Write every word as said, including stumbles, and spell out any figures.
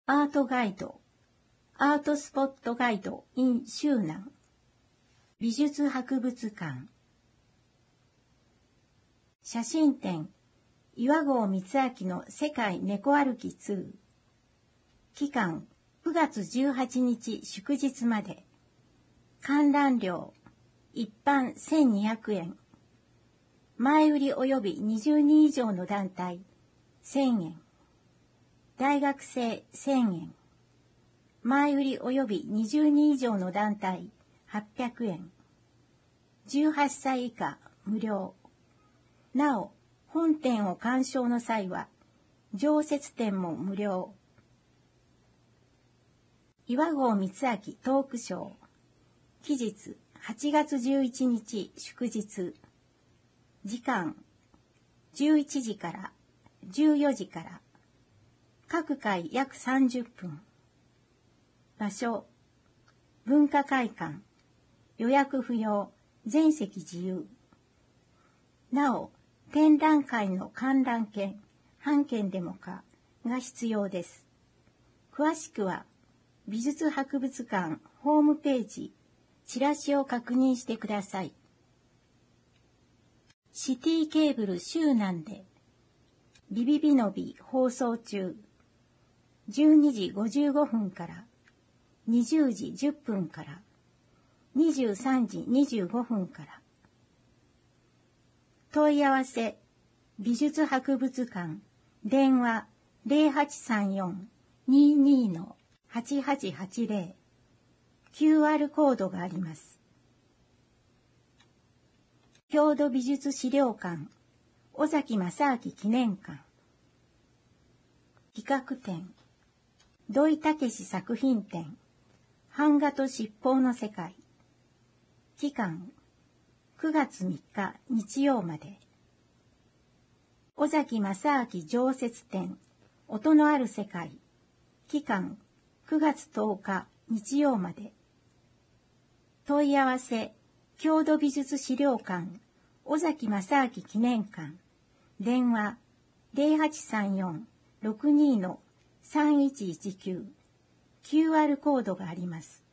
アートガイド、アートスポットガイド in 周南、美術博物館、写真展、岩合光明の世界猫歩きに、期間くがつじゅうはちにち祝日まで、観覧料、一般せんにひゃくえん、前売り及びにじゅうにん以上の団体、せんえん、大学生せんえん、前売り及びにじゅうにん以上の団体はっぴゃくえん、じゅうはっさい以下無料。なお、本展を鑑賞の際は、常設展も無料。岩合光明トークショー。期日はちがつじゅういちにち祝日。時間じゅういちじからじゅうよじから。各回約さんじゅっぷん。場所文化会館。予約不要。全席自由。なお、展覧会の観覧券、半券でもかが必要です。詳しくは、美術博物館ホームページ、チラシを確認してください。シティケーブル周南で、ビビビのび放送中。じゅうにじごじゅうごふんから、にじゅうじじゅっぷんから、にじゅうさんじにじゅうごふんから。問い合わせ、美術博物館、電話 ゼロはちさんよん にーにー はちはちはちゼロ、キューアール コードがあります。郷土美術資料館、尾崎正明記念館。企画展、土井武史作品展、版画と七宝の世界。期間、くがつみっか日曜まで。尾崎正明常設展、音のある世界。期間、くがつとおか日曜まで。問い合わせ、郷土美術資料館、尾崎正明記念館。電話、ゼロはちさんよん ろくにー さんいちいちきゅう。キューアール コードがあります。